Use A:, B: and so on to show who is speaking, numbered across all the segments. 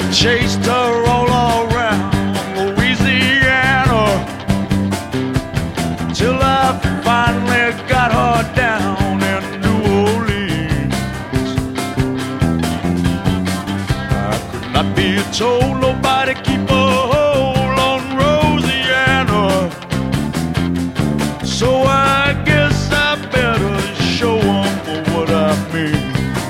A: chased her all around Louisiana till I finally got her down in New Orleans. I could not be told, nobody keep a hold on Rosianna, so I guess I better show 'em for what I mean.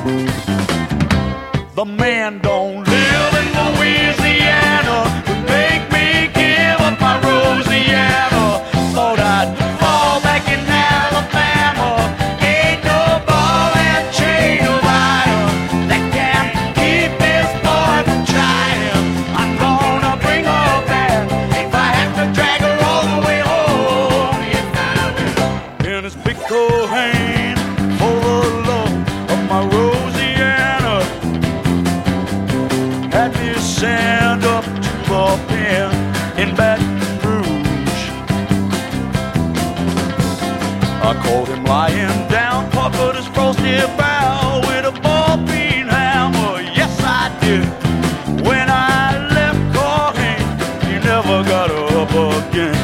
A: The man don't live in Louisiana, would make me give up my Rosianna. Thought I'd fall back in Alabama. Ain't no ball and chain of iron that can keep this boy from trying. I'm gonna bring her back if I have to drag her all the way home. Yes, I will. In his big cold hand, for the love of my Rosianna, had me sent up to the pen in Baton Rouge. I caught him lying down, puckered his frosty brow with a ball-peen hammer. Yes, I did. When I left Cohen, he never got up again.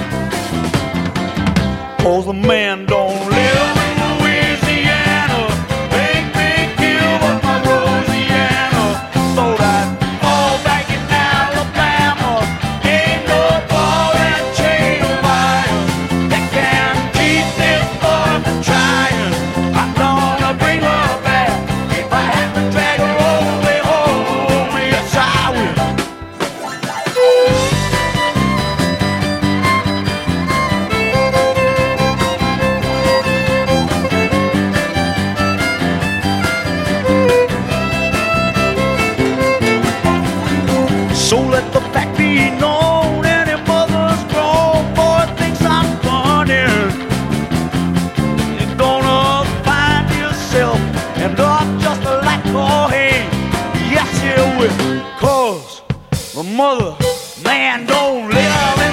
A: 'Cause the man don't live in Louisiana, make me give up my Rosianna. Thought I'd fall back in Alabama. Ain't no ball and chain of iron that can keep this boy from trying. I'm gonna bring her back if I have to drag her all the way home. Yes, I will. So let the fact be known, any mother's grown boy thinks I'm funny. You're gonna find yourself and up just like Cohen. Yes, you will. 'Cause the mother man don't live